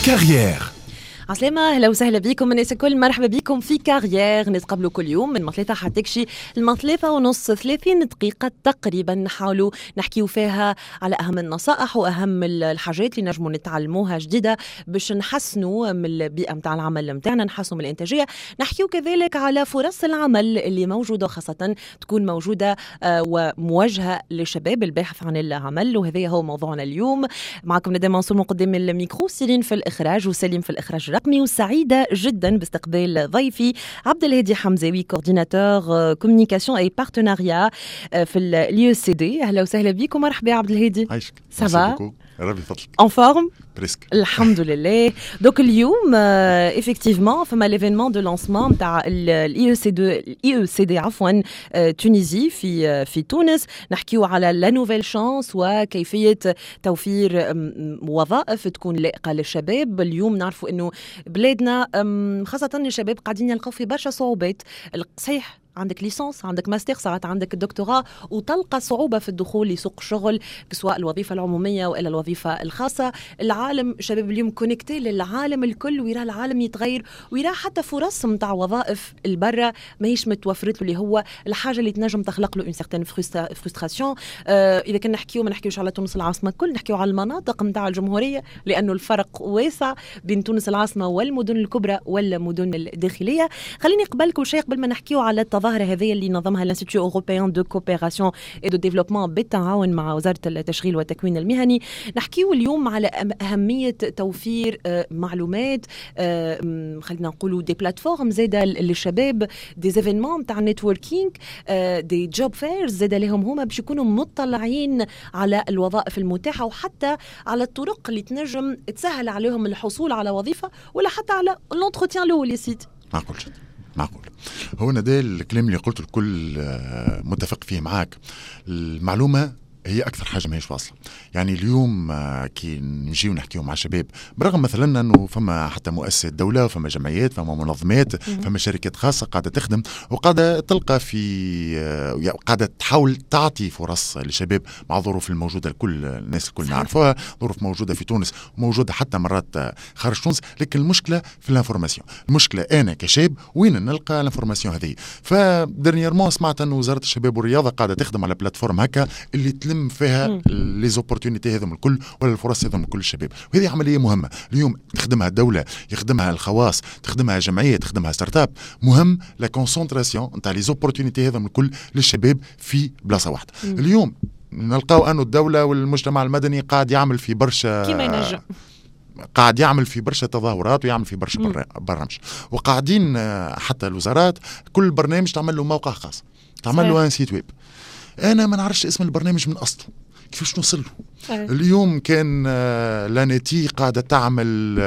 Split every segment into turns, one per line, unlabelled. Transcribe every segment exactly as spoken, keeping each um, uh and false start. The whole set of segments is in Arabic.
كارير.
عسلامة، أهلا وسهلا بكم الناس الكل، مرحبا بكم في كارير. نتقابلوا كل يوم من مثلاثة حتى تكشي المثلاثة ونص، ثلاثين دقيقة تقريبا، نحاولوا نحكيوا فيها على أهم النصائح وأهم الحاجات اللي نجموا نتعلموها جديدة باش نحسنوا من البيئة متاع العمل متاعنا، نحسنوا من الإنتاجية. نحكيوا كذلك على فرص العمل اللي موجودة، خاصة تكون موجودة آه وموجهة للشباب الباحث عن العمل، وهذا هو موضوعنا اليوم. معكم ندى منصور مقدم الميكرو، سيرين في الإخراج وسليم في الإخراج الرقمي، وسعيدة جدا باستقبال ضيفي عبد الهادي حمزاوي، كورديناتور كوميونيكاسيون اي بارتناريا في اليو سي دي. اهلا وسهلا بكم، مرحبا عبد الهادي.
عايشك.
سافا
ربي فضلك.
ان فورم
بريسك.
الحمد لله. دوك اليوم افكتيفمون فما ليفينمون دو لانسمون نتاع الاي او سي دي الاي او سي دي عفوا تونيزي في في تونس. نحكيو على لا نوفيل شانس وكيفيه توفير وظائف تكون لائقه للشباب. اليوم نعرفوا انه بلادنا خاصه الشباب قاعدين يلقاو في برشا صعوبات. صحيح عندك ليسانس، عندك ماستر، ساعات عندك الدكتوراه، وتلقى صعوبة في الدخول لسوق الشغل، سواء الوظيفة العمومية وإلا الوظيفة الخاصة. العالم شباب اليوم كونكتي للعالم الكل، ويرى العالم يتغير، ويرى حتى فرص متاع وظائف البرة ما هيش متوفرت له، اللي هو الحاجة اللي تنجم تخلق له اون سيغتان فرستراسيون. آه إذا كنا نحكيو ما نحكيوش على تونس العاصمة الكل، نحكيو على المناطق متاع الجمهورية، لأنه الفرق واسع بين تونس العاصمة والمدن الكبرى والمدن الداخلية. خليني قبل كل شيء، قبل ما نحكيو على الظاهرة هذه اللي نظمها الانستيتيو اوروبيان دو كوبيراسيون اي دو ديفلوبمون بالتعاون مع وزارة التشغيل والتكوين المهني، نحكيو اليوم على أهمية توفير معلومات، خلينا نقولوا دي بلاتفورم زاده للشباب، دي زيفينمون تاع نتوركينغ، دي جوب فيرز زاده لهم هما باش يكونوا مطلعين على الوظائف المتاحة، وحتى على الطرق اللي تنجم تسهل عليهم الحصول على وظيفة، ولا حتى على لونتروتيان الاول يا سيدي.
معقول جدا، معقول. هو ده الكلام اللي قلته الكل متفق فيه معاك. المعلومة هي أكثر حاجة ما هيش واصلة. يعني اليوم كي نجي ونحكيو مع شباب، برغم مثلا أنه فما حتى مؤسسات دولة وفما جمعيات، فما منظمات، فما شركات خاصة قاعدة تخدم وقاعدة تلقى في قاعدة تحاول تعطي فرص للشباب مع الظروف الموجودة. الكل الناس الكل نعرفوها، ظروف موجودة في تونس وموجودة حتى مرات خارج تونس، لكن المشكلة في الانفورماسيون. المشكلة أنا كشاب وين نلقى الانفورماسيون هذه؟ فدرنييرمون سمعت أنه وزارة الشباب والرياضة قاعدة تخدم على بلاتفورم هكا اللي تلم فيها لي زوبورتونيتي هذم الكل ولا الفرص هذم الكل الشباب. وهذه عمليه مهمه اليوم تخدمها الدوله، يخدمها الخواص، تخدمها جمعيه، تخدمها ستارت اب. مهم لا كونسونطراسيون نتاع لي زوبورتونيتي هذم الكل للشباب في بلاصه واحده. مم. اليوم نلقاو انه الدوله والمجتمع المدني قاعد يعمل في برشا
كيما ينجم،
قاعد يعمل في برشا تظاهرات ويعمل في برشا برامج، وقاعدين حتى الوزارات كل برنامج تعمل له موقع خاص، تعمل له ان سيت ويب. أنا ما نعرفش اسم البرنامج من أصله، كيفاش نوصل له. اليوم كان لانيتي قاعدة تعمل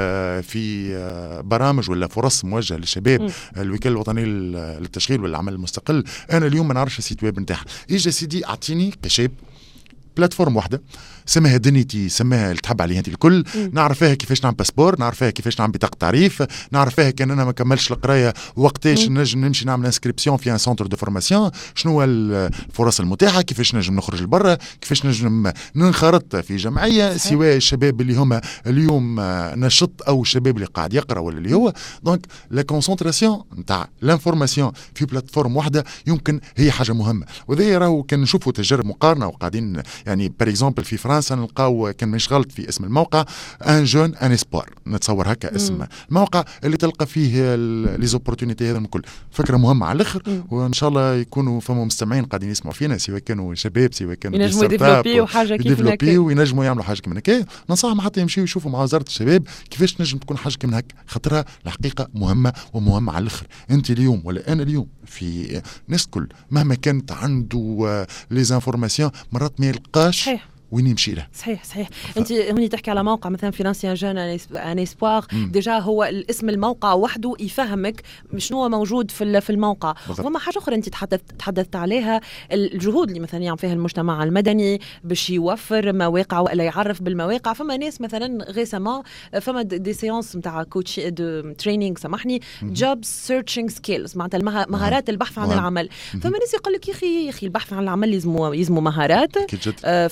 في برامج ولا فرص موجهة للشباب، الوكالة الوطنية للتشغيل والعمل المستقل. أنا اليوم ما نعرفش السيت ويب نتاعها. إيجا سيدي أعطيني كشاب بلاتفورم واحدة سماها دنيتي، سماها اللي تحب عليها انت الكل، نعرف فيها كيفاش نعمل باسبور، نعرف فيها كيفاش نعمل بطاقه تعريف، نعرف فيها كان انا ما كملش القرايه وقتاش نجم نمشي نعمل انسكريبسيون في ان سونتر دو فورماسيون، شنو الفرص المتاحه، كيفاش نجم نخرج لبرا، كيفاش نجم ننخرط في جمعيه، سواء الشباب اللي هما اليوم نشط او الشباب اللي قاعد يقرا ولا اللي هو. دونك لا كونسونطراسيون نتاع لانفورماسيون في بلاتفورم واحده يمكن هي حاجه مهمه. وذي راهو كان نشوفوا تجارب مقارنه وقاعدين يعني بار اكزومبل في فرنسا نلقاو، كان مش غلط في اسم الموقع، ان جون ان اسبوار، نتصور هكا اسم الموقع اللي تلقى فيه لي زوبورتونيتي هذا الكل. فكره مهمه على الاخر، وان شاء الله يكونوا فما مستمعين قاعدين يسمعوا فينا، سواء كانوا شباب سواء كانوا
ينجموا يديفلوبيو حاجه كيف هكا،
وينجموا يعملوا حاجه كيف هكا. ننصحهم حتى يمشيوا يشوفوا مع وزاره الشباب كيفاش نجم تكون حاجه كيف هكا، خاطرها الحقيقه مهمه ومهمه على الاخر. انت اليوم ولا انا اليوم في ناس الكل مهما كانت عنده لي زانفورماسيون مرات ما يلقاش وين يمشي له.
صحيح صحيح. ف... انت هوني تحكي على موقع مثلا فينانسيان جون ان اسبوار، ديجا هو الاسم الموقع وحده يفهمك شنو هو موجود في في الموقع. وما حاجه اخرى انت تحدثت عليها، الجهود اللي مثلا يعمل فيها المجتمع المدني باش يوفر مواقع ولا يعرف بالمواقع. فما ناس مثلا ريسامون فما دي سيونس نتاع كوتش دو تريننج، سامحني، جوب سيرشينج سكيلز، معناتها مهارات البحث عن العمل. فما ناس يقول لك يا اخي يا اخي البحث عن العمل يلزموا يلزموا مهارات. آه فاش قامت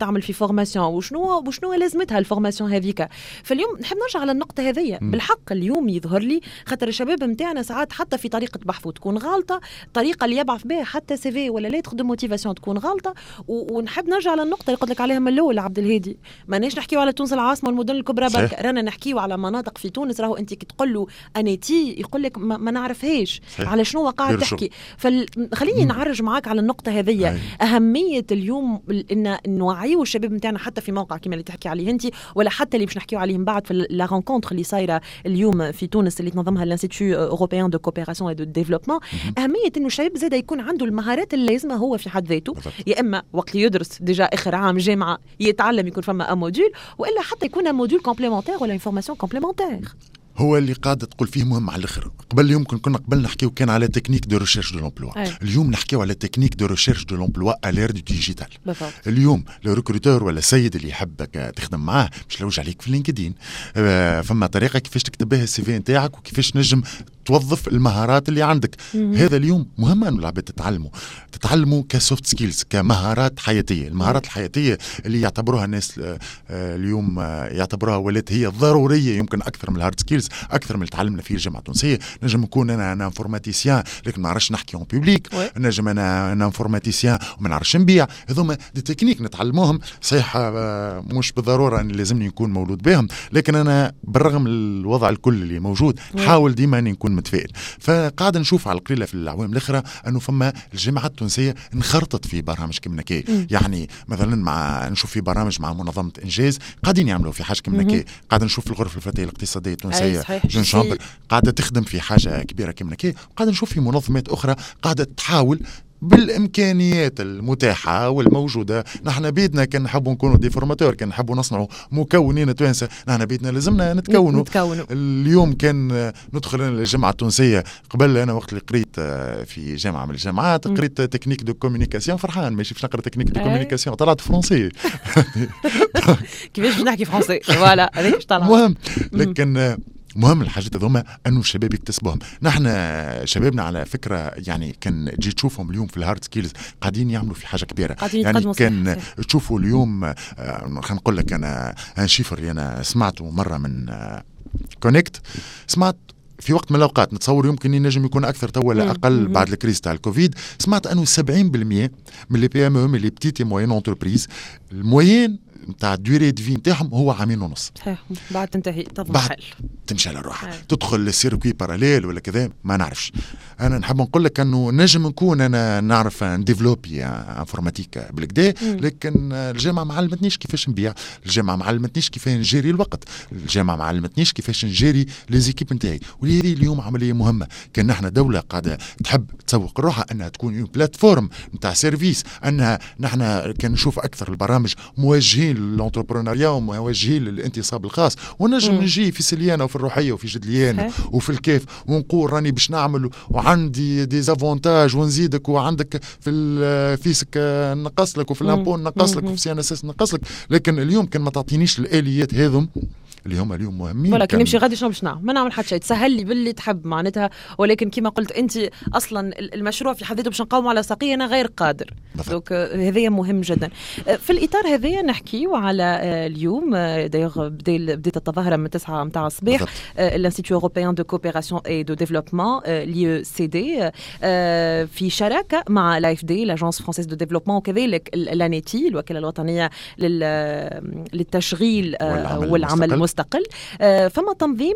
تعمل في فورماسيون وشنو وشنو لازمتها الفورماسيون هذيك. فاليوم نحب نرجع على النقطه هذه بالحق. اليوم يظهر لي خاطر الشباب نتاعنا ساعات حتى في طريقه بحثه تكون غلطه، الطريقه اللي يبعث بها حتى سي في ولا ليتر دو موتيفاسيون تكون غلطه. ونحب نرجع على النقطه اللي قلت لك عليها من الاول عبد الهادي، ماناش نحكيو على تونس العاصمه والمدن الكبرى برك، رانا نحكيو على مناطق في تونس راهو انت كي تقول له انيتي يقول لك ما, ما نعرفهاش على شنو قاعد تحكي. فخليني نعرج معاك على النقطه هذه، اهميه اليوم ان نوعيو الشباب نتاعنا حتى في موقع كما اللي تحكي عليه انت، ولا حتى اللي باش نحكيو عليه من بعد في لا رونكونتر اللي صايره اليوم في تونس اللي تنظمها الانستيتو اوروبيان دو كوبيراسيون اي دو ديفلوبمون. اهميه انه الشباب زاد يكون عنده المهارات اللازمه هو في حد ذاته، يا اما وقت يدرس ديجا اخر عام جامعه يتعلم يكون فما موديول، والا حتى يكون موديول كومبليمونتير ولا انفورماسيون كومبليمونتير.
هو اللي قاعدة تقول فيه مهم على الاخر. قبل يمكن كنا قبل نحكيو كان على تكنيك دو ريشيرش دو لومبلوا، اليوم نحكيو على تكنيك دو ريشيرش دو لومبلوا الير دو ديجيتال. اليوم لو ريكروتور ولا السيد اللي يحبك تخدم معاه مش لوج عليك في لينكدين، آه فما طريقه كيفاش تكتب بها السي في نتاعك وكيفاش نجم توظف المهارات اللي عندك. مم. هذا اليوم مهم انه العباد تتعلموا تتعلموا كسوفت سكيلز، كمهارات حياتيه. المهارات الحياتيه اللي يعتبروها الناس اليوم يعتبروها ولات هي ضروريه، يمكن اكثر من الهارد سكيلز، اكثر من اللي تعلمنا فيه الجامعه التونسيه. نجم نكون انا انا انفورماتيسيان لكن ما نعرفش نحكي اون بوبليك، نجم انا انا انفورماتيسيان وما نعرفش نبيع. هذوما دي تكنيك نتعلموهم، صحيح مش بالضروره ان لازمني نكون مولود بهم، لكن انا بالرغم الوضع الكل اللي موجود حاول ديما اني نكون متفائل. فقاعد نشوف على القليله في الاعوام الاخرى انه فما الجامعه التونسيه انخرطت في برامج كيما كي، يعني مثلا مع نشوف في برامج مع منظمه انجاز قاعدين يعملوا في حاجه كيما كي، قاعد نشوف الغرفه الفتيه الاقتصاديه التونسيه جون شامبر قاعده تخدم في حاجه كبيره كيما كي، وقاعد نشوف في منظمات اخرى قاعده تحاول بالامكانيات المتاحه والموجوده. نحن بيدنا كان نحبوا نكونوا دي فورماتور، كان نحبوا نصنعوا مكونين توانسه، نحن بيدنا لازمنا نتكونوا. نتكونوا اليوم كان ندخل الجامعه التونسيه قبل، انا وقت اللي قريت في جامعه من الجامعات قريت تكنيك دو كومونيكاسيون، فرحان ماشي باش نقرا تكنيك دو كومونيكاسيون طلعت فرنسي
كيفاش نحكي فرنسي فوالا هذيك طلع
مهم. لكن مهم الحاجات هذوما انه الشباب يكتسبوهم. نحن شبابنا على فكره يعني كان جيت تشوفهم اليوم في الهارد سكيلز قاعدين يعملوا في حاجه كبيره، يعني كان تشوفوا اليوم آه خلينا نقول لك انا ان شيفر اللي انا سمعته مره من آه كونكت، سمعت في وقت من الاوقات نتصور يمكن ينجم يكون اكثر تو ولا اقل بعد الكريز تاع الكوفيد، سمعت انه سبعين بالمئة من لي بي ام او من لي بتيت موين اونتربريز الموين نتاع الدوري دي في نتاعهم هو عامين ونص.
صحيح بعد تنتهي تضمحل
تمشي على روحها تدخل للسيركوي باراليل ولا كذا ما نعرفش. انا نحب نقول لك انه نجم نكون انا نعرف نديفلوبي انفورماتيك بالكدا، لكن الجامعه ما علمتنيش كيفاش نبيع، الجامعه ما علمتنيش كيفاش نجيري الوقت، الجامعه ما علمتنيش كيفاش نجيري ليزيكيب نتاعي. وهذه اليوم عمليه مهمه. كان نحن دوله قاعده تحب تسوق روحها انها تكون اون بلاتفورم نتاع سيرفيس، انها نحن كان نشوف اكثر البرامج موجهين للانتربرونيا وموجهين للانتصاب الخاص، ونجم نجي في سليانه وفي الروحيه وفي جدليانه وفي الكيف ونقول راني باش نعمل وعندي دي زافونتاج ونزيدك وعندك في الفيسك نقص لك وفي الامبو نقص لك وفي سي ان اس اس نقص لك. لكن اليوم كان ما تعطينيش الاليات هذم اللي هم اليوم مهمين،
ولكن نمشي غادي شنو باش نعمل؟ ما نعمل حتى شيء، تسهل لي باللي تحب معناتها. ولكن كما قلت انت اصلا المشروع في حد ذاته باش نقاوم على ساقيه انا غير قادر. دونك هذايا مهم جدا. في الاطار هذايا نحكيو على اليوم دايوغ بدات التظاهره من تسعة متاع الصباح الانستيتو اوروبيان دو كوبيراسيون اي دو ديفلوبمون لي سي دي في شراكه مع لايف دي لاجونس فرانسيز دو ديفلوبمون وكذلك لانيتي الوكاله الوطنيه للتشغيل والعمل المستقل. فما تنظيم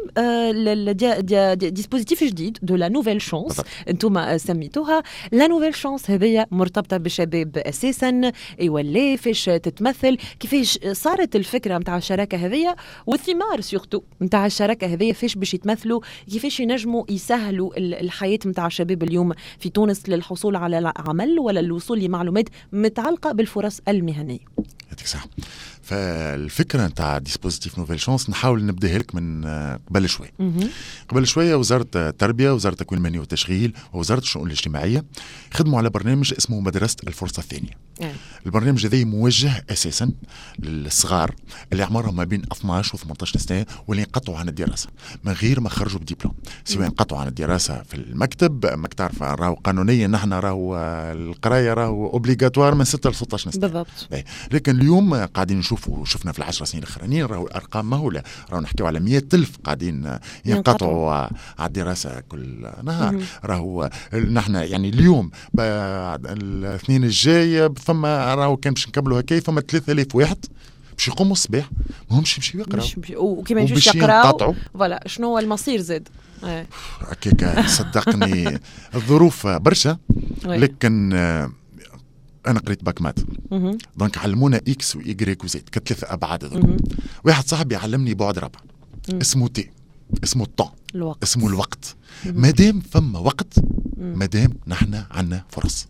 ديسبوزيتيف جديد دو لا نوفيل شانس انتم سميتوها لا نوفيل شانس. هذه مرتبطه بالشباب اساسا، ايوا فاش تتمثل، كيفاش صارت الفكره نتاع الشراكه هذه والثمار سورتو نتاع الشراكه هذه، فاش باش يتمثلوا، كيفاش ينجموا يسهلوا الحياه نتاع الشباب اليوم في تونس للحصول على عمل ولا الوصول لمعلومات متعلقه بالفرص المهنيه.
يعطيك الصحة. فالفكره نتاع ديسبوزيتيف نوفيل شانس نحاول نبداها لك من قبل شويه. قبل شويه وزاره التربيه وزاره التكوين المهني والتشغيل ووزاره الشؤون الاجتماعيه خدموا على برنامج اسمه مدرسه الفرصه الثانيه. البرنامج هذا موجه اساسا للصغار اللي اعمارهم ما بين اثناش و ثمانية عشر سنه واللي انقطعوا عن الدراسه من غير ما خرجوا بدبلوم، سواء انقطعوا عن الدراسه في المكتب، ماك تعرف راهو قانونيا نحن راهو القرايه راهو اوبليغاتوار من ستة ل ستة عشر سنه
بالضبط.
لكن اليوم قاعدين نشوفوا شفنا في العشر سنين الاخرانيين راهو الارقام مهوله، راهو نحكيو على مئة ألف قاعدين ينقطعوا على الدراسه كل نهار. راهو نحن يعني اليوم الاثنين الجاي فما راهو كان باش نكملوا هكا فما ثلاثة آلاف واحد باش يقوموا الصباح ما همش يمشيو يقراو
وكيما يمشيوش يقراو فوالا شنو هو المصير زاد
هكاك. صدقني الظروف برشا لكن انا قريت باك مات دونك علمونا اكس وايغريك وزيد كثلاثه ابعاد هذوك. واحد صاحبي علمني بعد رابع اسمه تي اسمه الطون
الوقت.
اسمه الوقت. مادام فما وقت مادام نحن عنا فرص.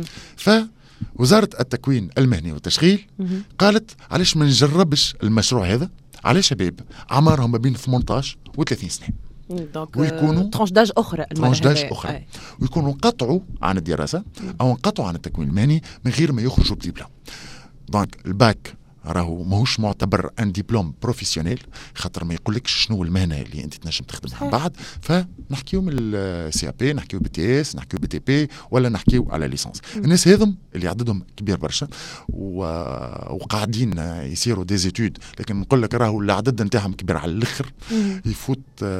فوزارة التكوين المهني والتشغيل قالت علاش ما نجربش المشروع هذا على شباب اعمارهم ما بين ثمانية عشر و ثلاثين سنه
ويكونوا ترانش داج اخرى
ترانش داج اخرى أي. ويكونوا انقطعوا عن الدراسه او انقطعوا عن التكوين المهني من غير ما يخرجوا بدبلوم. دونك الباك راهو ماهوش معتبر ان ديبلوم بروفيسيونيل خاطر ما يقولكش شنو المهنه اللي انت تنجم تخدمها من بعد. فنحكيو من السي ا بي، نحكيو بي تي اس، نحكيو بي تي بي، ولا نحكيو على ليسانس. الناس هذم اللي عددهم كبير برشا و... وقاعدين يصيروا دي زيتود، لكن نقول لك راهو العدد نتاعهم كبير على الاخر يفوت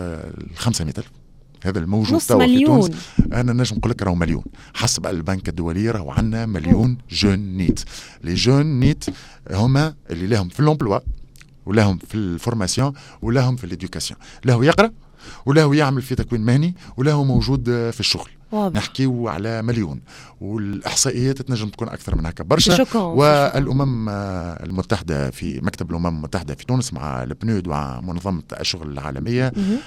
ال خمسمائة ألف. هذا الموجود توا في تونس. انا نجم نقول لك راهو مليون حسب البنك الدولي، راهو عندنا مليون جون نيت. لي جون نيت هما اللي لهم في الامبلوا ولهم في الفورماسيون ولهم في الاديوكاسيون، له يقرا وله يعمل في تكوين مهني وله موجود في الشغل. واضح. نحكيو على مليون، والاحصائيات تنجم تكون اكثر من هكا برشا. والامم المتحده في مكتب الامم المتحده في تونس مع البنود ومع منظمه الشغل العالميه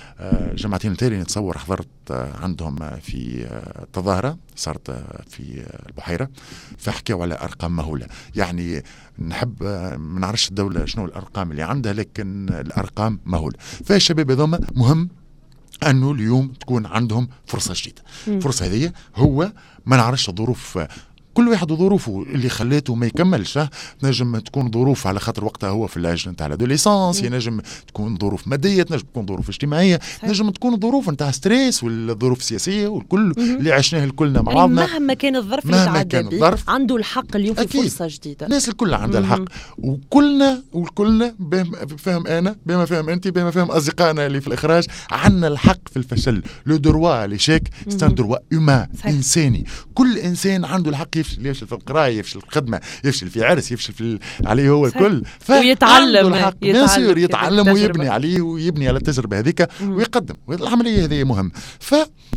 جمعتين التالي نتصور حضرت عندهم في تظاهره صارت في البحيره، فحكيوا على ارقام مهوله. يعني نحب ما نعرفش الدوله شنو الارقام اللي عندها، لكن الارقام مهوله. فالشباب هذوما مهم أنه اليوم تكون عندهم فرصة جديدة. الفرصة هذه هو ما نعرفش ظروف كل واحد وظروفه اللي خلاته ما يكملش. نجم تكون ظروف على خاطر وقتها هو في اللاج نتاع الادوليسانس، نجم تكون ظروف ماديه، نجم تكون ظروف اجتماعيه، نجم تكون ظروف نتاع ستريس والظروف السياسيه والكل اللي عشناه الكلنا مع بعضنا.
يعني مهما كان الظرف اللي تعدى به عنده الحق اليوم في فرصه جديده.
الناس الكل عندها الحق، وكلنا وكلنا بفهم انا بما فهم انت بما فهم اصدقائنا اللي في الاخراج عندنا الحق في الفشل. لو دروا ليشيك ستان دروا هيومان انساني. كل انسان عنده الحق يفشل، يفشل في القرايه، يفشل في الخدمه، يفشل في عرس، يفشل في عليه هو الكل.
ويتعلم
الحق يتعلم, يتعلم ويبني عليه ويبني على التجربه هذيك ويقدم. العمليه هذه مهم. ف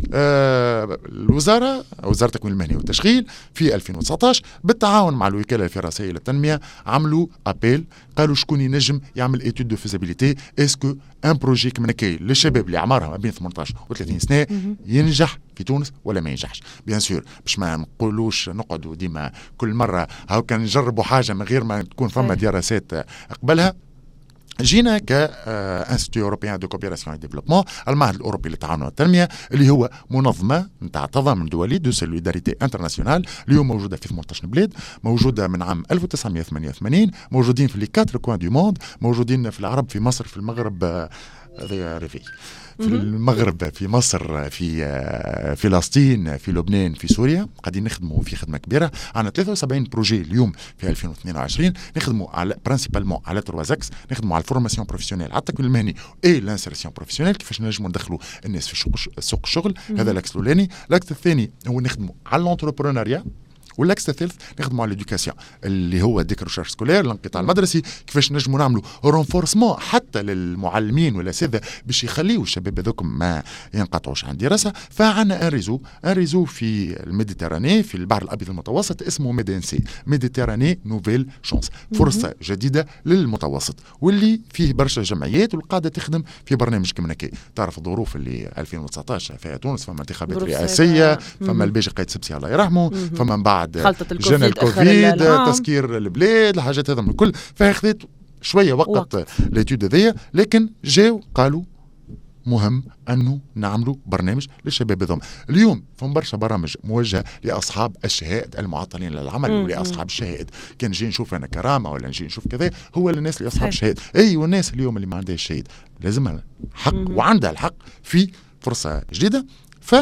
الوزاره وزاره التكوين المهني والتشغيل في ألفين وتسعطاش بالتعاون مع الوكاله الفرنسيه للتنميه عملوا ابيل، قالوا شكون ينجم يعمل ايتود دو فيزابيليتي اسكو ان بروجي كيما هكا للشباب اللي اعمارهم ما بين ثمانية عشر و ثلاثين سنه ينجح في تونس ولا ما ينجحش. بيان سور باش ما نقولوش نقعدوا ديما كل مره هاو كان نجربوا حاجه من غير ما تكون فما دراسات قبلها. جينا كانستيتيو اوروبيان دو كوبيراسيون اي ديفلوبمون، المعهد الاوروبي للتعاون والتنميه، اللي هو منظمه نتاع تضامن دولي دو سوليداريتي انترناسيونال، اليوم موجوده في ثمانية عشر بلاد، موجوده من عام ألف وتسعمائة وثمانية وثمانين، موجودين في لي كاتر كوان دو موند، موجودين في العرب، في مصر، في المغرب، ريفي في المغرب، في مصر، في فلسطين، في لبنان، في سوريا. قاعدين نخدموا في خدمه كبيره. عندنا ثلاثة وسبعين بروجي اليوم في ألفين واثنين وعشرين نخدموا على برينسيبالمون على تروازاكس، نخدموا على الفورماسيون بروفيسيونيل على التكوين المهني اي لانسيرسيون بروفيسيونيل، كيفاش نجموا ندخلوا الناس في سوق الشغل. هذا الاكس الاولاني. الاكس الثاني هو نخدموا على الانتربرونيا، والاكس الثالث نخدموا على الاديوكاسيون اللي هو ديك ريشيرش سكولير، الانقطاع المدرسي، كيفاش نجموا نعملوا رونفورسمون حتى للمعلمين والاساتذه باش يخليوا الشباب هذوكم ما ينقطعوش عن الدراسه. فعندنا ان ريزو ان ريزو في الميديتراني، في البحر الابيض المتوسط، اسمه ميدينسي، ميديتراني نوفيل شانس، فرصه جديده للمتوسط، واللي فيه برشا جمعيات والقاعده تخدم في برنامج كيما هكا. تعرف الظروف اللي ألفين وتسعطاش فيها تونس، فما انتخابات رئاسيه، فما الباجي قايد سبسي الله يرحمه، فما من بعد
خلطة
جانا الكوفيد، تسكير البلاد، الحاجات هذا من الكل، فاخذت شويه وقت, وقت. ليتود هذيا، لكن جاو قالوا مهم أنه نعملوا برنامج للشباب هذوما. اليوم فهم برشا برامج موجهة لأصحاب الشهائد المعطلين للعمل ولأصحاب الشهائد. كان نجي نشوف أنا كرامة ولا نجي نشوف كذا، هو للناس اللي أصحاب الشهائد. أي والناس اليوم اللي ما عندهاش شهيد لازم حق وعندها الحق في فرصة جديدة. ف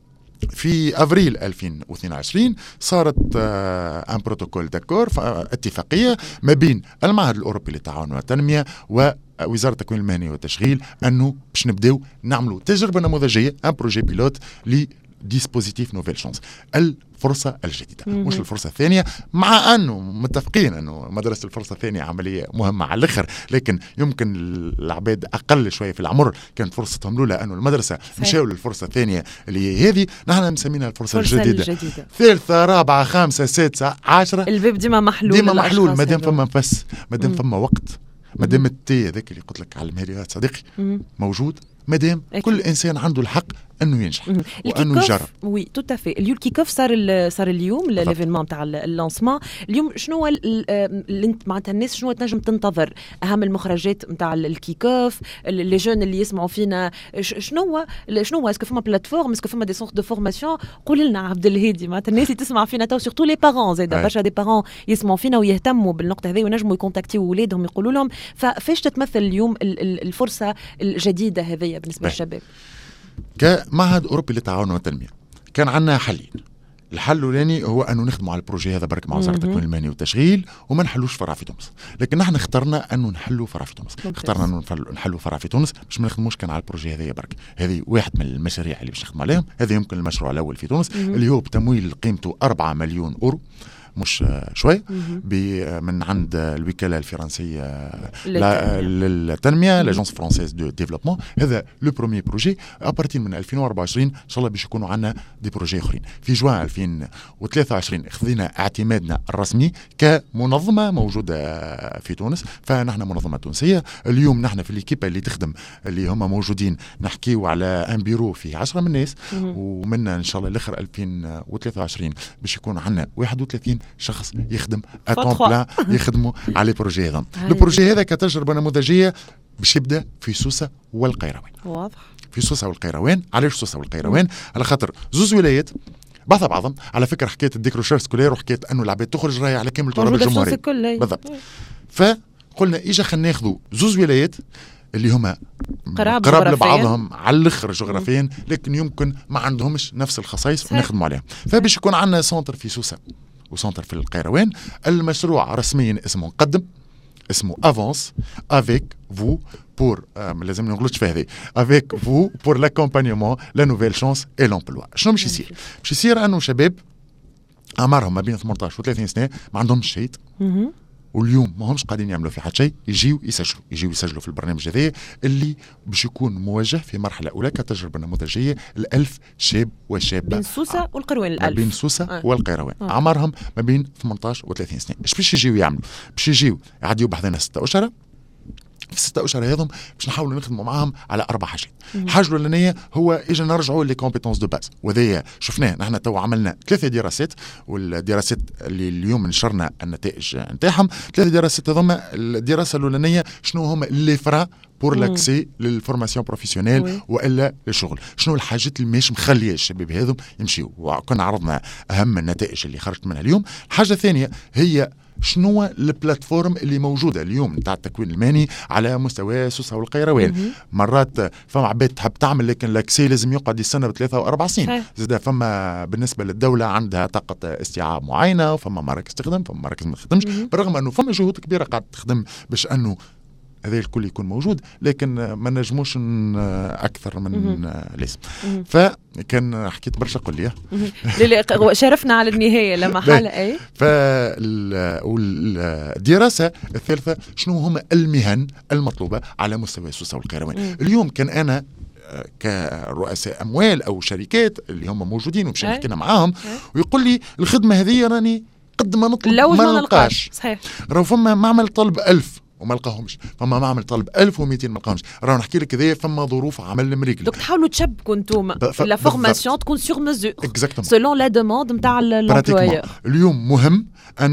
في أفريل ألفين واثنين وعشرين صارت ان بروتوكول داكور، اتفاقية ما بين المعهد الأوروبي للتعاون والتنمية ووزارة التكوين المهني والتشغيل أنه باش نبداو نعملوا تجربة نموذجية، ان بروجي بيلوت ل ديسبوزيتيف نوفيل شانس، الفرصة الجديدة مم. مش الفرصة الثانية، مع أنه متفقين أنه مدرسة الفرصة الثانية عملية مهمة على الآخر، لكن يمكن العباد أقل شوية في العمر كانت فرصتهم الأولى أنه المدرسة مشاو للفرصة الثانية اللي هي هذه، نحن مسمينها الفرصة الجديدة. الجديدة ثالثة رابعة خامسة سادسة عشرة،
الباب ديما محلول،
ديما محلول مادام فما نفس، مادام فما وقت، مادام التي هذاك اللي قلت لك علمها لي صديقي موجود، مادام كل انسان عنده الحق انه ينجح وانه يجرب.
وي تو تافي. اليوم الكيكوف صار صار اليوم ليفينمون تاع اللانسمون. اليوم شنو اللي انت معناتها الناس شنو تنجم تنتظر اهم المخرجات نتاع الكيكوف؟ لي جون اللي يسمعوا فينا شنو شنو اسكو فما بلاتفورم، اسكو فما دي سونتر دو فورماسيون؟ قول لنا عبد الهادي، معناتها الناس اللي تسمع فينا تو سورتو لي بارون زاد برشا دي بارون يسمعوا فينا ويهتموا بالنقطه هذه وينجموا يكونتاكتيو اولادهم يقولوا لهم، فايش تتمثل اليوم الفرصه الجديده هذه بالنسبه للشباب؟
كمعهد أوروبي للتعاون والتنمية كان عندنا حلين. الحل الأولاني هو أنه نخدموا على البروجي هذا برك مع وزارة التكوين المهني والتشغيل وما نحلوش فرع في تونس، لكن نحن اخترنا أنه نحلوا فرع في تونس. اخترنا أنه نحلوا فرع في تونس مش ما نخدموش كان على البروجي هذا برك. هذه واحد من المشاريع اللي باش نخدم عليهم. هذا يمكن المشروع الأول في تونس اللي هو بتمويل قيمته أربعة مليون أورو، مش شوي، من عند الوكالة الفرنسية للتنمية، لاجونس فرانسيز دو ديفلوبمون. هذا لو بروميي بروجي. ابارتين من ألفين وأربعة وعشرين ان شاء الله باش يكونوا عندنا دي بروجي اخرين. في جوان ألفين وثلاثة وعشرين خذينا اعتمادنا الرسمي كمنظمة موجودة في تونس، فنحن منظمة تونسية. اليوم نحن في الكيبة اللي تخدم اللي هم موجودين نحكيو على ان بيرو فيه عشرة من الناس، ومنا ان شاء الله الاخر ألفين وثلاثة وعشرين باش يكون عندنا واحد وثلاثين شخص يخدم اتومبلا يخدموا على البروجي هذا. البروجي هذا كتجربه نموذجيه باش يبدا في سوسه والقيروان. واضح. في سوسه والقيروان. علاش سوسه والقيروان؟ على خاطر زوز ولايات بعض بعضهم. على فكره حكايه الديكروشير سكولير وحكايه انه العباد تخرج راهي على كامل تراب الجمهوريه بالضبط. فقلنا اجا خلينا ناخذوا زوز ولايات اللي هما قراب, قراب لبعضهم على الاخر جغرافيا، لكن يمكن ما عندهمش نفس الخصائص ونخدموا عليهم. فباش يكون عندنا سنتر في سوسه وسنتر في القيروان. المشروع رسميا اسمه مقدم، اسمه افونس افيك فو بور لازم ما نغلطش في هذه، افيك فو بور لاكومبانيمون لا نوفيل شانس اي لومبلوا. شنو باش يصير؟ باش يصير انه شباب اعمارهم ما بين ثمانية عشر وثلاثين سنه ما عندهمش شهيد، واليوم ما همش قاعدين يعملوا في حد شيء، يجيو يسجلوا يجيو يسجلوا في البرنامج هذا اللي باش يكون موجه في مرحله اولى كتجربه نموذجيه الألف شاب وشابه
بين سوسه والقيروان. الألف
بين سوسه آه. والقيروان آه. اعمارهم ما بين ثمانية عشر وثلاثين سنه. ايش باش يجيو يعملوا؟ باش يجيو يعديوا بحذنا ستة اشهر. في ستة اشهر هذم باش نحاولوا نخدموا معاهم على اربع حاجات. الحاجه الاولانيه هو اجى نرجعوا لي كومبيتونس دو باز، وهذا شفناه نحن تو عملنا ثلاثه دراسات، والدراسات اللي اليوم نشرنا النتائج نتاعهم. ثلاثه دراسات هذوما. الدراسه الاولانيه شنو هما لي فرا بور لاكسي للفورماسيون بروفيسيونيل والا للشغل، شنو الحاجات اللي مش مخليه الشباب هذم يمشيوا، وكنا عرضنا اهم النتائج اللي خرجت منها اليوم. الحاجه الثانيه هي شنو البلاتفورم اللي موجوده اليوم نتاع التكوين المهني على مستوى سوسه والقيروان. مرات فما عباد تحب تعمل لكن لاكسي لازم يقعد يستنى بثلاثه واربع سنين. زاد فما بالنسبه للدوله عندها طاقه استيعاب معينه، وفما مراكز تخدم فما مراكز ما تخدمش، بالرغم انه فما جهود كبيره قاعده تخدم باش انه هذا الكل يكون موجود، لكن ما نجموش اكثر من لازم. فكان حكيت برشا قل لي
شرفنا على النهايه لما حال اي.
فالدراسه الثالثه شنو هما المهن المطلوبه على مستوى سوسه والقيروان. اليوم كان انا كرؤساء اموال او شركات اللي هم موجودين ومش حكينا معاهم ويقول لي الخدمه هذه راني قد ما نطلب ما نلقاش. صحيح. راهو فما معمل طلب ألف وما لقاهمش، فما معمل طالب ألف ومئتين ما لقاهمش. راهو نحكي لك هذايا فما ظروف عمل المريكل.
دوك تحاولوا تشبكوا انتم لا فورماسيون تكون سور ميزور سولون لا دوموند نتاع الامبلويور.
اليوم مهم انه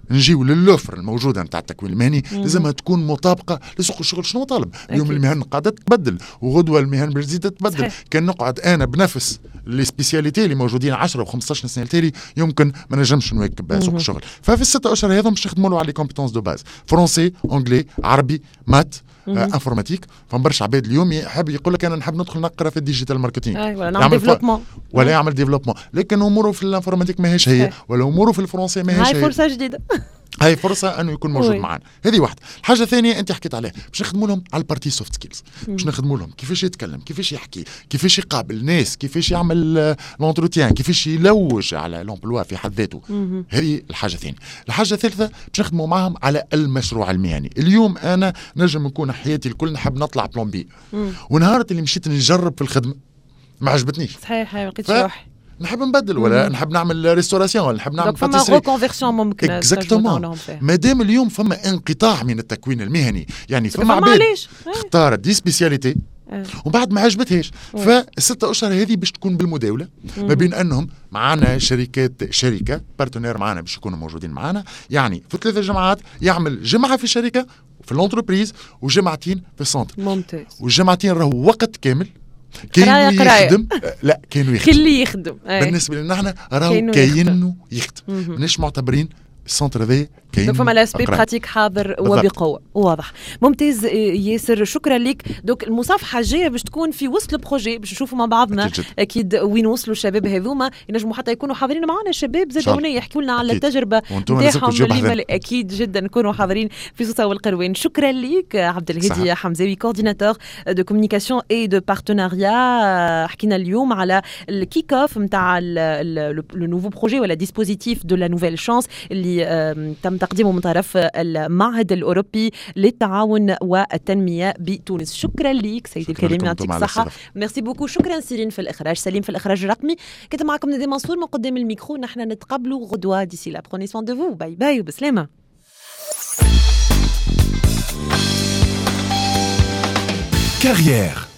نجيو للوفر الموجوده نتاع التكوين المهني لازمها تكون مطابقه لسوق الشغل. شنو طالب اليوم؟ المهن قاعده تتبدل وغدوه المهن بتزيد تتبدل. صحيح. كان نقعد انا بنفس لي سبيسياليتي اللي موجودين عشرة و15 سنه التالي يمكن ما نجمش نواكب سوق الشغل. ففي الستة اشهر هذم باش نخدموا له على لي كومبيتونس دو باز، فرونسي، انجلي، عربي، مات، آه، انفورماتيك. فمبرش عباد اليوم يحب يقول لك انا نحب ندخل نقرا في الديجيتال ماركتينغ،
أيوة نعمل ديفلوبمون
ولا يعمل ديفلوبمون، لكن اموره في الانفورماتيك ماهيش هي، ولا اموره في الفرنسي ماهيش هي.
هاي فرصه جديده.
هاي فرصه انه يكون موجود معنا. هذه واحده. الحاجه الثانيه انت حكيت عليها، باش نخدموا لهم على البارتي سوفت سكيلز، باش نخدموا لهم كيفاش يتكلم، كيفاش يحكي، كيفاش يقابل ناس، كيفاش يعمل لونتروتيان، كيفاش يلوج على لومبلوا في حد ذاته. هذه الحاجه الثانيه. الحاجه الثالثه باش نخدموا معهم على المشروع المهني. اليوم انا نجم نكون حياتي الكل نحب نطلع بلون بي، ونهار اللي مشيت نجرب في الخدمه ما عجبتنيش.
صحيح ما لقيتش روحي،
نحب نبدل ولا مم. نحب نعمل ريستوراسيون ولا نحب نعمل
باتيسري. فما ريكونفيرسيون ممكن.
اكزاكتومون. مادام اليوم فما انقطاع من التكوين المهني، يعني فما عباد اختارت دي سبيسياليتي ومن بعد ما عجبتهاش. فالستة اشهر هذه باش تكون بالمداوله ما بين انهم معنا شركات، شركه بارتنير معنا باش يكونوا موجودين معنا، يعني في ثلاثه جماعات يعمل جمعه في الشركه في الانتربريز وجمعتين في السنتر.
ممتاز.
والجمعتين راهو وقت كامل كاينو يخدم. لا كاينو يخدم.
كلي يخدم.
بالنسبه لنا احنا راهو كاينو يخدم. ماناش معتبرين السنتر هذا كاين.
فما لاسبي براتيك حاضر وبقوه. واضح. ممتاز ياسر، شكرا لك. دوك المصافحه الجايه باش تكون في وسط البروجي، باش نشوفوا مع بعضنا أكيد, اكيد وين وصلوا الشباب هذوما. ينجموا حتى يكونوا حاضرين معنا الشباب زادوني يحكوا لنا على التجربه نتاعهم. اكيد جدا نكونوا حاضرين في صوصه والقروين. شكرا لك عبد الهادي حمزاوي، كورديناتور دو كومونيكاسيون اي دو بارتناريا. حكينا اليوم على الكيك اوف نتاع لو نوفو بروجي ولا ديسبوزيتيف دو لا نوفيل شانس اللي تم تقديمه من طرف المعهد الأوروبي للتعاون والتنمية بتونس. شكرا لك سيدي الكريم، يعطيك الصحة. ميرسي بوكو. شكرا سيرين في الإخراج، سليم في الإخراج الرقمي. كنت معكم ندى منصور من قدام الميكرو. نحن نتقابلوا غدوة. ديسي لا بروني سوان دو فو. باي باي وبسلامة.
Carrière